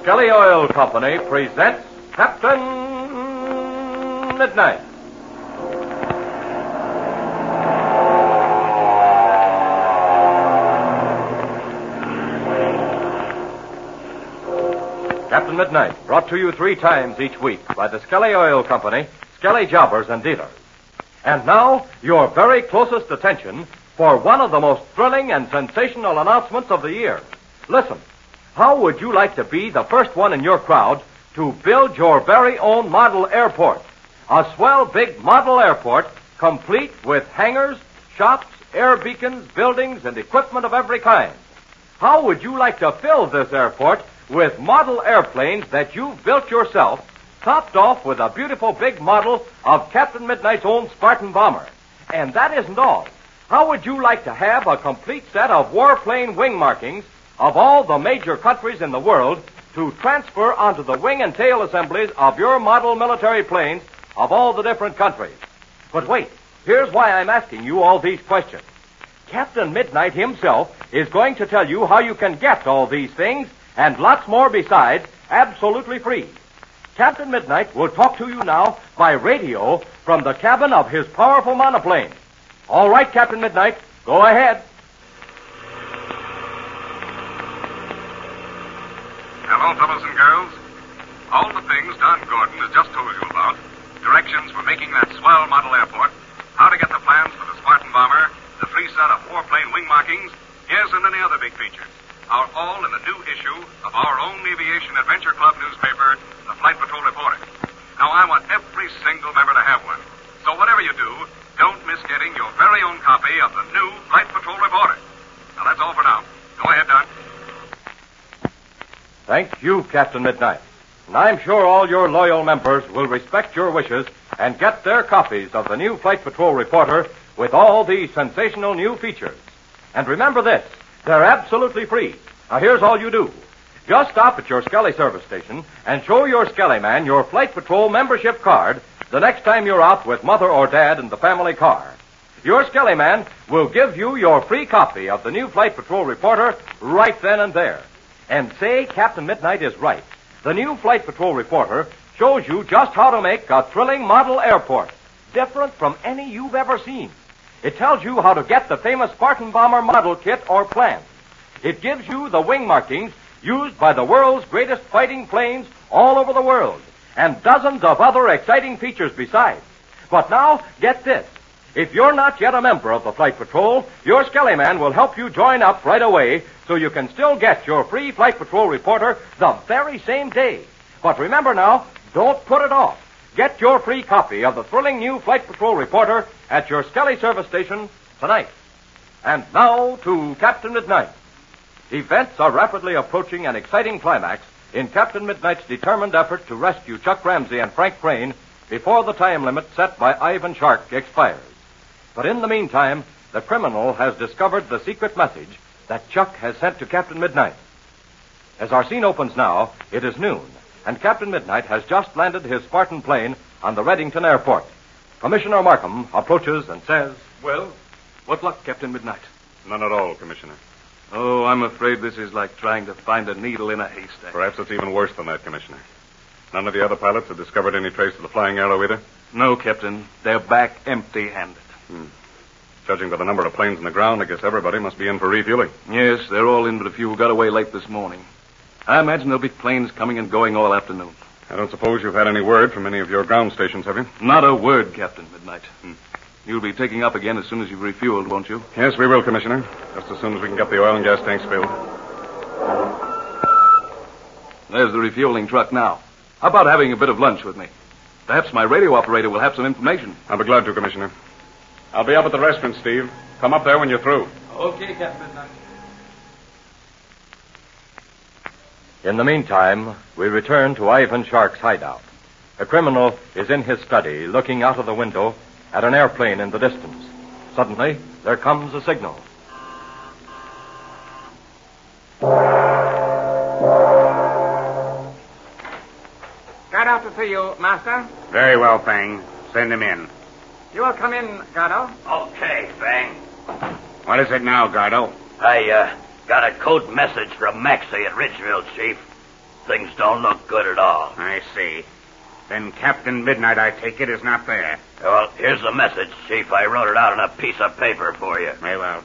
Skelly Oil Company presents Captain Midnight. Captain Midnight, brought to you 3 times each week by the Skelly Oil Company, Skelly Jobbers and Dealers. And now, your very closest attention for one of the most thrilling and sensational announcements of the year. Listen, how would you like to be the first one in your crowd to build your very own model airport? A swell big model airport, complete with hangars, shops, air beacons, buildings, and equipment of every kind. How would you like to fill this airport with model airplanes that you've built yourself, topped off with a beautiful big model of Captain Midnight's own Spartan bomber? And that isn't all. How would you like to have a complete set of warplane wing markings of all the major countries in the world to transfer onto the wing and tail assemblies of your model military planes of all the different countries? But wait, here's why I'm asking you all these questions. Captain Midnight himself is going to tell you how you can get all these things and lots more besides, absolutely free. Captain Midnight will talk to you now by radio from the cabin of his powerful monoplane. All right, Captain Midnight, go ahead. Hello, fellows and girls. All the things Don Gordon has just told you about, directions for making that swell model airport, how to get the plans for the Spartan bomber, the free set of warplane wing markings, yes, and many other big features, are all in the new issue of our own Aviation Adventure Club newspaper, the Flight Patrol Reporter. Now, I want every single member to have one. So whatever you do, don't miss getting your very own copy of the new Flight Patrol Reporter. Now, that's all for now. Go ahead, Don. Thank you, Captain Midnight. And I'm sure all your loyal members will respect your wishes and get their copies of the new Flight Patrol Reporter with all these sensational new features. And remember this, they're absolutely free. Now, here's all you do. Just stop at your Skelly service station and show your Skelly man your Flight Patrol membership card the next time you're out with Mother or Dad in the family car. Your Skelly man will give you your free copy of the new Flight Patrol Reporter right then and there. And say Captain Midnight is right. The new Flight Patrol Reporter shows you just how to make a thrilling model airport, different from any you've ever seen. It tells you how to get the famous Spartan bomber model kit or plan. It gives you the wing markings used by the world's greatest fighting planes all over the world, and dozens of other exciting features besides. But now, get this. If you're not yet a member of the Flight Patrol, your Skelly man will help you join up right away so you can still get your free Flight Patrol Reporter the very same day. But remember now, don't put it off. Get your free copy of the thrilling new Flight Patrol Reporter at your Skelly service station tonight. And now to Captain Midnight. Events are rapidly approaching an exciting climax in Captain Midnight's determined effort to rescue Chuck Ramsey and Frank Crane before the time limit set by Ivan Shark expires. But in the meantime, the criminal has discovered the secret message that Chuck has sent to Captain Midnight. As our scene opens now, it is noon, and Captain Midnight has just landed his Spartan plane on the Reddington Airport. Commissioner Markham approaches and says, "Well, what luck, Captain Midnight?" None at all, Commissioner. Oh, I'm afraid this is like trying to find a needle in a haystack. Perhaps it's even worse than that, Commissioner. None of the other pilots have discovered any trace of the flying arrow either? No, Captain. They're back empty-handed. Judging by the number of planes on the ground, I guess everybody must be in for refueling. Yes, they're all in, but a few got away late this morning. I imagine there'll be planes coming and going all afternoon. I don't suppose you've had any word from any of your ground stations, have you? Not a word, Captain Midnight. You'll be taking up again as soon as you've refueled, won't you? Yes, we will, Commissioner. Just as soon as we can get the oil and gas tanks filled. There's the refueling truck now. How about having a bit of lunch with me? Perhaps my radio operator will have some information. I'll be glad to, Commissioner. I'll be up at the restaurant, Steve. Come up there when you're through. Okay, Captain Midnight. In the meantime, we return to Ivan Shark's hideout. The criminal is in his study, looking out of the window at an airplane in the distance. Suddenly, there comes a signal. Gardo to see you, Master. Very well, Fang. Send him in. You will come in, Gardo. Okay, Fang. What is it now, Gardo? I got a code message from Maxey at Ridgeville, Chief. Things don't look good at all. I see. Then Captain Midnight, I take it, is not there. Well, here's the message, Chief. I wrote it out on a piece of paper for you. Very well.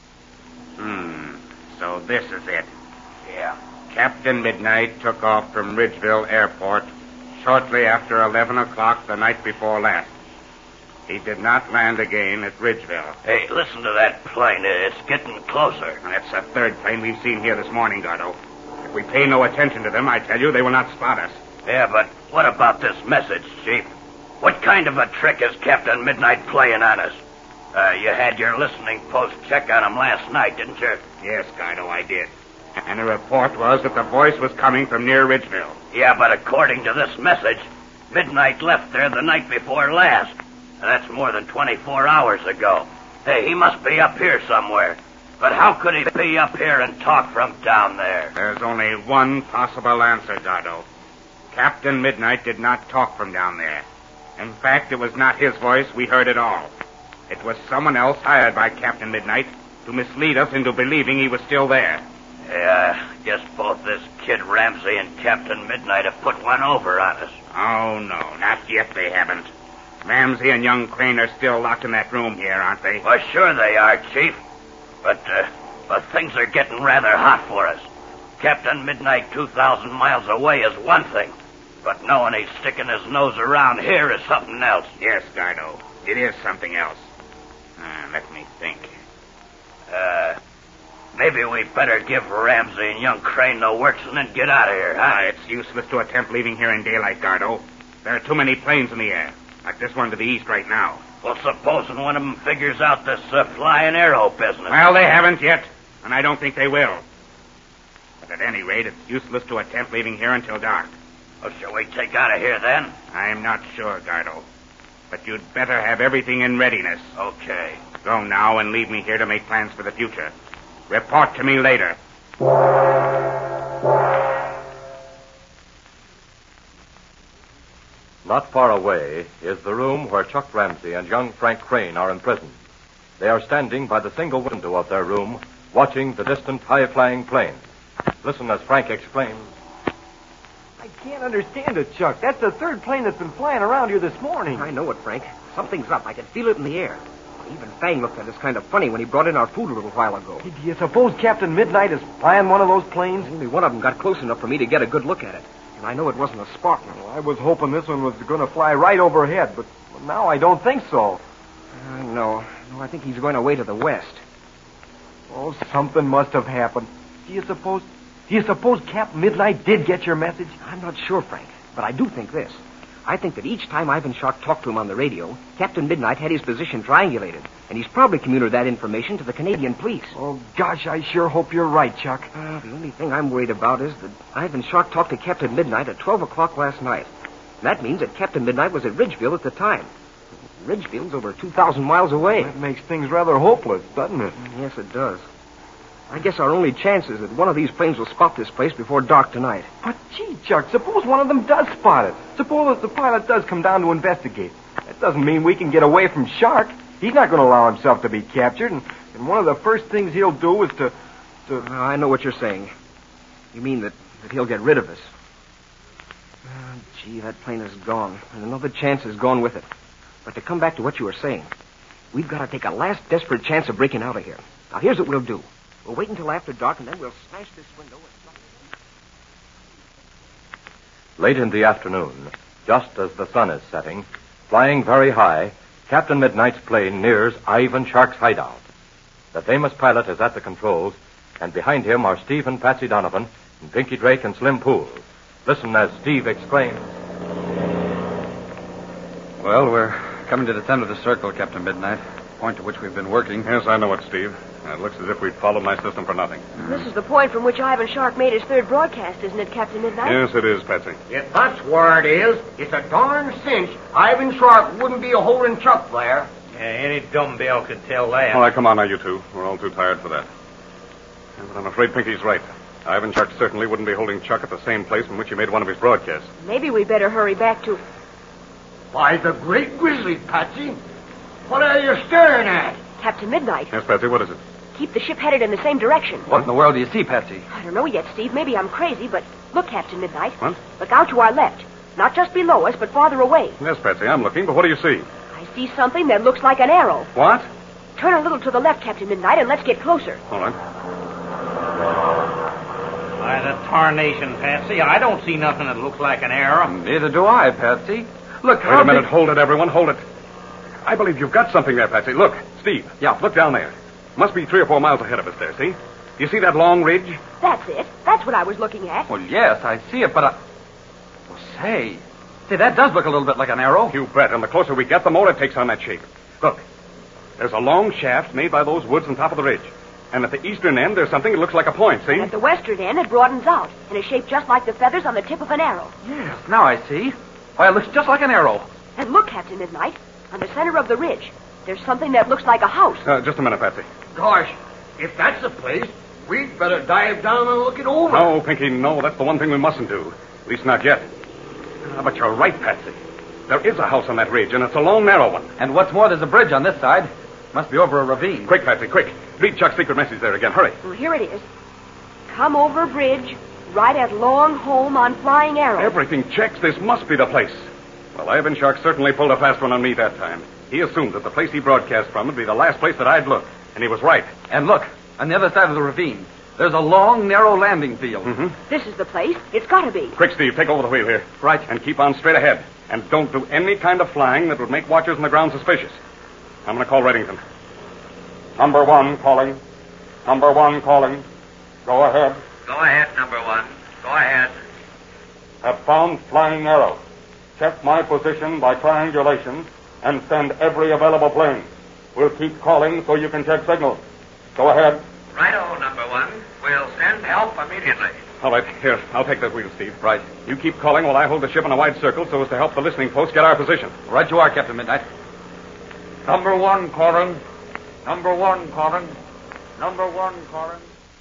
So this is it. Yeah. Captain Midnight took off from Ridgeville Airport shortly after 11 o'clock the night before last. He did not land again at Ridgeville. Hey, listen to that plane. It's getting closer. That's the third plane we've seen here this morning, Gardo. If we pay no attention to them, I tell you, they will not spot us. Yeah, but what about this message, Chief? What kind of a trick is Captain Midnight playing on us? You had your listening post check on him last night, didn't you? Yes, Gardo, I did. And the report was that the voice was coming from near Ridgeville. Yeah, but according to this message, Midnight left there the night before last. And that's more than 24 hours ago. Hey, he must be up here somewhere. But how could he be up here and talk from down there? There's only one possible answer, Gardo. Captain Midnight did not talk from down there. In fact, it was not his voice we heard at all. It was someone else hired by Captain Midnight to mislead us into believing he was still there. Yeah, I guess both this Kid Ramsey and Captain Midnight have put one over on us. Oh, no, not yet they haven't. Ramsey and young Crane are still locked in that room here, aren't they? Well, sure they are, Chief. But things are getting rather hot for us. Captain Midnight 2,000 miles away is one thing. But knowing he's sticking his nose around here is something else. Yes, Gardo. It is something else. Let me think. Maybe we better give Ramsey and young Crane the works and then get out of here, huh? It's useless to attempt leaving here in daylight, Gardo. There are too many planes in the air. Like this one to the east right now. Well, supposing one of them figures out this flying arrow business. Well, they haven't yet, and I don't think they will. But at any rate, it's useless to attempt leaving here until dark. Well, shall we take out of here then? I'm not sure, Gardo. But you'd better have everything in readiness. Okay. Go now and leave me here to make plans for the future. Report to me later. Not far away is the room where Chuck Ramsey and young Frank Crane are imprisoned. They are standing by the single window of their room, watching the distant high-flying planes. Listen as Frank exclaims. I can't understand it, Chuck. That's the third plane that's been flying around here this morning. I know it, Frank. Something's up. I can feel it in the air. Even Fang looked at us kind of funny when he brought in our food a little while ago. Do you suppose Captain Midnight is flying one of those planes? Only one of them got close enough for me to get a good look at it. And I know it wasn't a Spartan. Well, I was hoping this one was going to fly right overhead, but now I don't think so. No, I think he's going away to the west. Oh, something must have happened. Do you suppose Captain Midnight did get your message? I'm not sure, Frank, but I do think this. I think that each time Ivan Shark talked to him on the radio, Captain Midnight had his position triangulated, and he's probably communicated that information to the Canadian police. Oh, gosh, I sure hope you're right, Chuck. The only thing I'm worried about is that Ivan Shark talked to Captain Midnight at 12 o'clock last night. And that means that Captain Midnight was at Ridgeville at the time. Ridgeville's over 2,000 miles away. That makes things rather hopeless, doesn't it? Yes, it does. I guess our only chance is that one of these planes will spot this place before dark tonight. But, gee, Chuck, suppose one of them does spot it. Suppose the pilot does come down to investigate. That doesn't mean we can get away from Shark. He's not going to allow himself to be captured, and one of the first things he'll do is to... I know what you're saying. You mean that he'll get rid of us. Gee, that plane is gone, and another chance is gone with it. But to come back to what you were saying, we've got to take a last desperate chance of breaking out of here. Now, here's what we'll do. We'll wait until after dark, and then we'll smash this window and... Late in the afternoon, just as the sun is setting, flying very high, Captain Midnight's plane nears Ivan Shark's hideout. The famous pilot is at the controls, and behind him are Steve and Patsy Donovan, and Pinky Drake and Slim Poole. Listen as Steve exclaims. Well, we're coming to the center of the circle, Captain Midnight. Point to which we've been working. Yes, I know it, Steve. It looks as if we'd followed my system for nothing. This is the point from which Ivan Shark made his third broadcast, isn't it, Captain Midnight? Yes, it is, Patsy. If that's where it is, it's a darn cinch Ivan Shark wouldn't be holding Chuck there. Yeah, any dumbbell could tell that. All right, come on now, you two. We're all too tired for that. Yeah, but I'm afraid Pinky's right. Ivan Shark certainly wouldn't be holding Chuck at the same place from which he made one of his broadcasts. Maybe we'd better hurry back to... By the great grizzly, Patsy. What are you staring at? Captain Midnight. Yes, Patsy, what is it? Keep the ship headed in the same direction. What in the world do you see, Patsy? I don't know yet, Steve. Maybe I'm crazy, but look, Captain Midnight. What? Look out to our left. Not just below us, but farther away. Yes, Patsy, I'm looking, but what do you see? I see something that looks like an arrow. What? Turn a little to the left, Captain Midnight, and let's get closer. All right. By the tarnation, Patsy, I don't see nothing that looks like an arrow. Neither do I, Patsy. Look, Wait a minute. Hold it, everyone. Hold it. I believe you've got something there, Patsy. Look, Steve. Yeah. Look down there. Must be 3 or 4 miles ahead of us there, see? You see that long ridge? That's it. That's what I was looking at. Well, yes, I see it, but Well, say, that does look a little bit like an arrow. You bet. And the closer we get, the more it takes on that shape. Look. There's a long shaft made by those woods on top of the ridge. And at the eastern end, there's something that looks like a point, see? And at the western end, it broadens out in a shape just like the feathers on the tip of an arrow. Yes, now I see. Why, it looks just like an arrow. And look, Captain Midnight, on the center of the ridge, there's something that looks like a house. Just a minute, Patsy. Gosh, if that's the place, we'd better dive down and look it over. No, Pinky, no. That's the one thing we mustn't do. At least not yet. But you're right, Patsy. There is a house on that ridge, and it's a long, narrow one. And what's more, there's a bridge on this side. Must be over a ravine. Quick, Patsy, quick. Read Chuck's secret message there again. Hurry. Well, here it is. Come over bridge, right at Long Home on Flying Arrow. Everything checks. This must be the place. Well, Ivan Shark certainly pulled a fast one on me that time. He assumed that the place he broadcast from would be the last place that I'd look. And he was right. And look, on the other side of the ravine, there's a long, narrow landing field. Mm-hmm. This is the place. It's got to be. Quick, Steve, take over the wheel here. Right. And keep on straight ahead. And don't do any kind of flying that would make watchers on the ground suspicious. I'm going to call Reddington. Number 1 calling. Number 1 calling. Go ahead. Go ahead, number 1. Go ahead. Have found Flying Arrow. Check my position by triangulation and send every available plane. We'll keep calling so you can check signals. Go ahead. Righto, number 1. We'll send help immediately. All right, here, I'll take that wheel, Steve. Right. You keep calling while I hold the ship in a wide circle so as to help the listening post get our position. Right you are, Captain Midnight. Number 1 calling. Number 1 calling. Number 1 calling.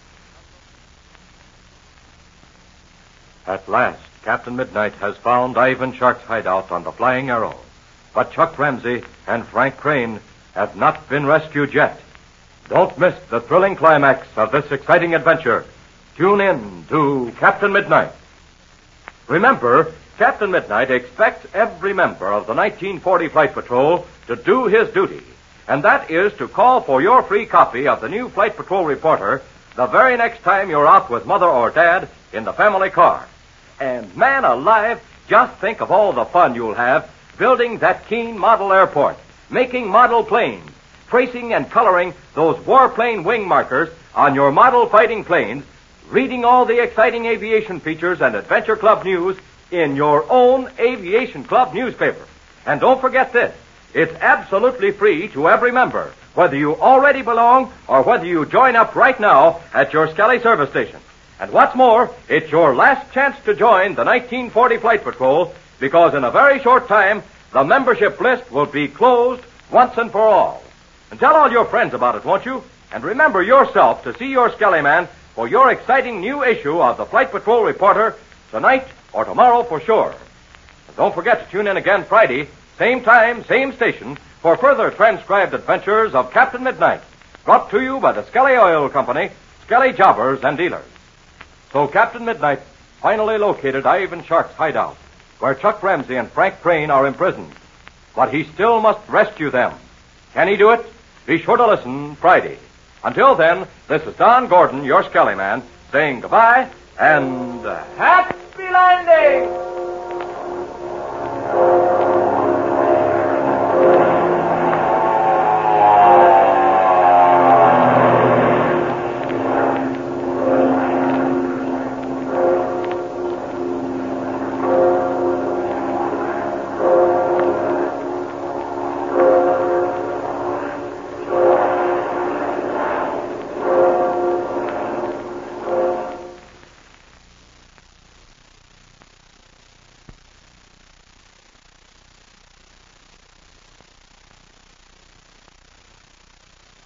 At last, Captain Midnight has found Ivan Shark's hideout on the Flying Arrow. But Chuck Ramsey and Frank Crane have not been rescued yet. Don't miss the thrilling climax of this exciting adventure. Tune in to Captain Midnight. Remember, Captain Midnight expects every member of the 1940 Flight Patrol to do his duty, and that is to call for your free copy of the new Flight Patrol Reporter the very next time you're out with Mother or Dad in the family car. And man alive, just think of all the fun you'll have building that Keene model airport, making model planes, tracing and coloring those warplane wing markers on your model fighting planes, reading all the exciting aviation features and Adventure Club news in your own Aviation Club newspaper. And don't forget this, it's absolutely free to every member, whether you already belong or whether you join up right now at your Skelly service station. And what's more, it's your last chance to join the 1940 Flight Patrol, because in a very short time, the membership list will be closed once and for all. And tell all your friends about it, won't you? And remember yourself to see your Skelly Man for your exciting new issue of the Flight Patrol Reporter tonight or tomorrow for sure. And don't forget to tune in again Friday, same time, same station, for further transcribed adventures of Captain Midnight, brought to you by the Skelly Oil Company, Skelly Jobbers and Dealers. So Captain Midnight finally located Ivan Shark's hideout, where Chuck Ramsey and Frank Crane are imprisoned. But he still must rescue them. Can he do it? Be sure to listen Friday. Until then, this is Don Gordon, your Skelly Man, saying goodbye and happy landing!